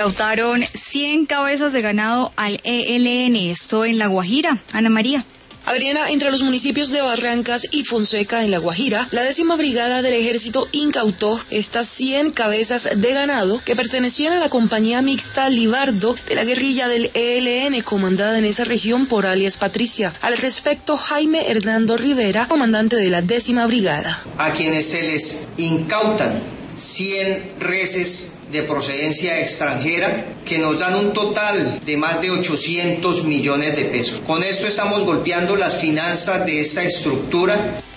Incautaron 100 cabezas de ganado al ELN, esto en La Guajira. Ana María. Adriana, entre los municipios de Barrancas y Fonseca, en La Guajira, la 10ª Brigada del Ejército incautó estas 100 cabezas de ganado que pertenecían a la compañía mixta Libardo de la guerrilla del ELN, comandada en esa región por alias Patricia. Al respecto, Jaime Hernando Rivera, comandante de la 10ª Brigada. A quienes se les incautan 100 reses de procedencia extranjera que nos dan un total de más de 800 millones de pesos. Con esto estamos golpeando las finanzas de esta estructura